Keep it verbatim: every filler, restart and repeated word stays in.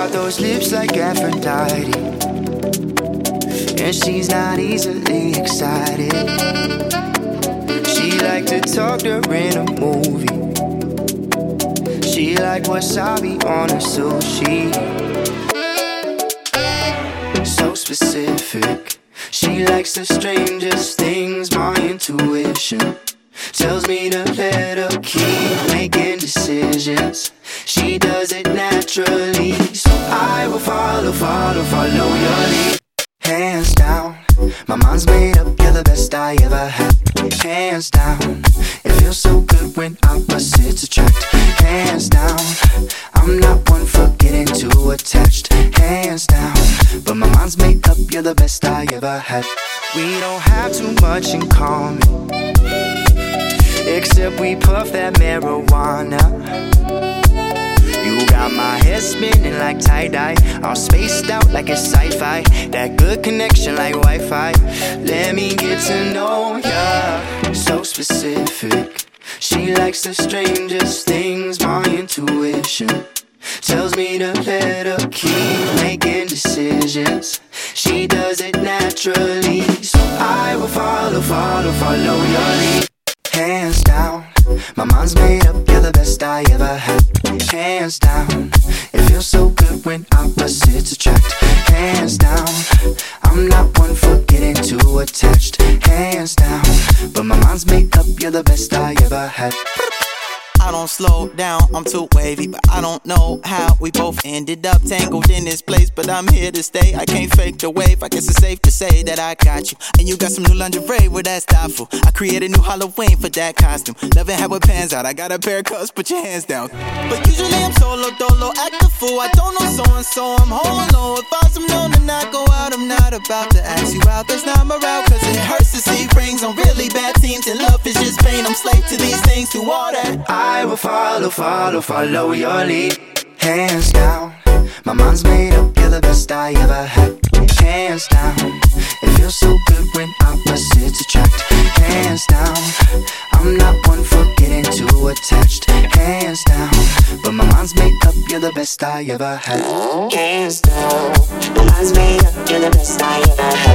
got those lips like Aphrodite, and she's not easily excited. She like to talk during a movie. She like wasabi on her sushi. So specific. She likes the strangest things. My intuition tells me to let her keep making decisions. She does it naturally, so I will follow, follow, follow your lead. Hands down, my mind's made up, you're the best I ever had. Hands down, it feels so good when opposites attract. Hands down, I'm not one for getting too attached. Hands down, but my mind's made up, you're the best I ever had. We don't have too much in common, except we puff that marijuana. You got my head spinning like tie-dye, all spaced out like it's sci-fi. That good connection like Wi-Fi. Let me get to know ya. So specific. She likes the strangest things. My intuition tells me to let her keep making decisions. She does it naturally, so I will follow, follow, follow your lead. Hands down, my mind's made up, you're the best I ever had. Hands down, it feels so good when opposites attract. Hands down, I'm not one for getting too attached. Hands down, but my mind's made up, you're the best I ever had. I don't slow down, I'm too wavy, but I don't know how we both ended up tangled in this place. But I'm here to stay, I can't fake the wave. I guess it's safe to say that I got you. And you got some new lingerie, well that's thoughtful. I created a new Halloween for that costume. Loving how it pans out, I got a pair of cuffs, put your hands down. But usually I'm solo, dolo, act a fool. I don't know so-and-so, I'm home alone. If I was known to not go out, I'm not about to ask you out. That's not my route, cause it hurts to see rings on really bad teams. And love is just pain, I'm slave to these things, to all that. I will follow, follow, follow your lead. Hands down, my mind's made up, you're the best I ever had. Hands down, it feels so good when opposites attract. Hands down, I'm not one for getting too attached. Hands down, but my mind's made up, you're the best I ever had. Hands down, my mind's made up, you're the best I ever had.